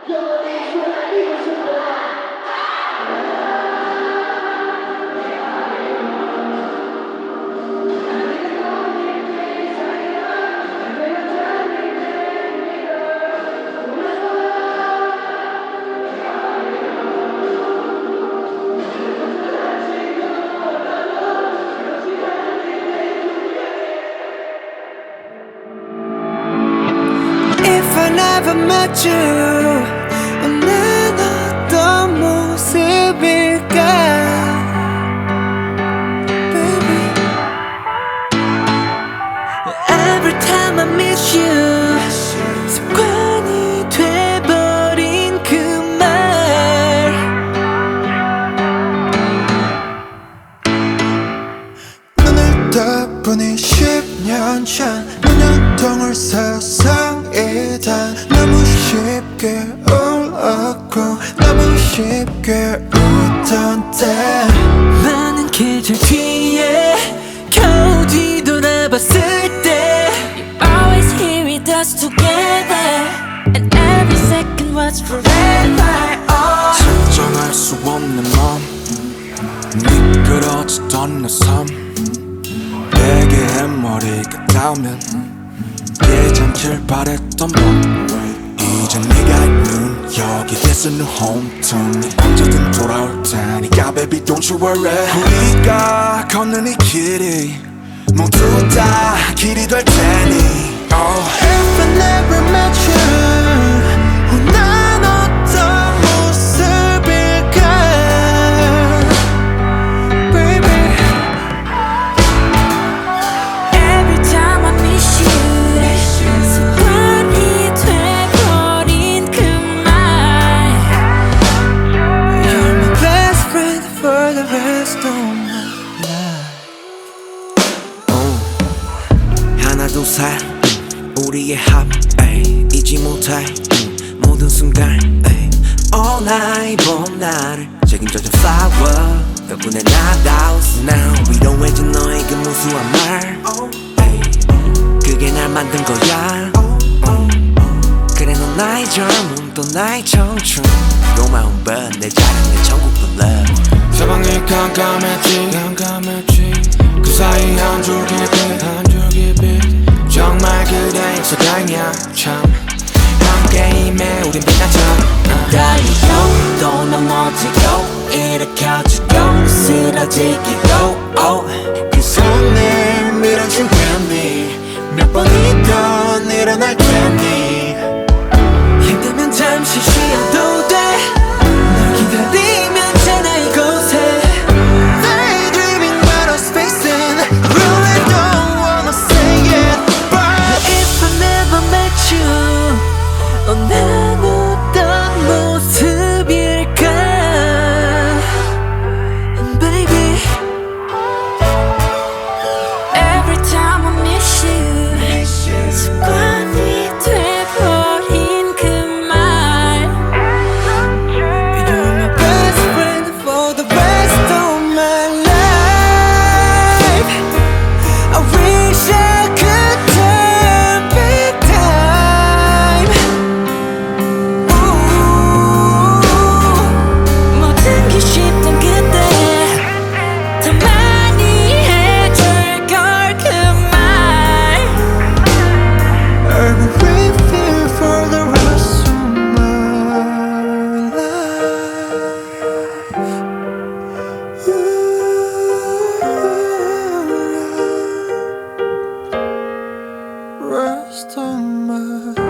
If I never met you, 난 어떤 모습일까, baby. Every time I miss you, 습관이 돼버린 그 말. 눈을 떠보니 10년 전 눈연통을 세상이다. 너무 쉽게 울었고 너무 쉽게 웃던 때, 많은 계절 뒤에 겨우 뒤돌아봤을 때, You're always here with us together, and every second was forever. Oh. 설정할 수 없는 맘, 미끄러지던 내 삶, 베개에 머리가 닿으면 예전길 바랬던 밤, 이제 네가 있는 여기 This is new home turn. 언제든 돌아올 테니까 baby don't you worry. 우리가 걷는 이 길이 모두 다 길이 될 테니. If I never met you, 난 어떤 모습일까, baby. Every time I miss you, 습관이 돼버린 그 말. You're my best friend for the rest of my life. 하나 둘 셋 우리의 합 잊지 못해 모든 순간 All night 봄 나를 책임져준 flower 덕분에 나다웠어. Now 위로해준 너의 그 무수한 말, 그게 날 만든 거야. 그래 넌 나의 젊음 또 나의 청춘, 고마운 번 내 자랑 내 천국도 love. 사방이 깜깜했지 그 사이 한 줄 깊이 정말 그대 있어 다행이야 참. 함께임에 우린 빛나죠. 달리고 또 넘어지고 일으켜지고 쓰러지기도 그 손을 밀어준 괜히 몇 번이든 일어날 테니. 힘들면 잠시 쉬어도 돼. 널 기다리면 되나 이곳에. Daydreaming about us facing. Really don't wanna say it, but if I never met you, 난 어떤 모습일까, baby. Every time I miss you, 습관이 돼버린 그 말. You're my best friend for the rest of my life. I wish I could turn back time. 모든 게 쉽던 그때 더 많이 해줄 걸 그 말. I will wait here for the rest of my life. Rest of my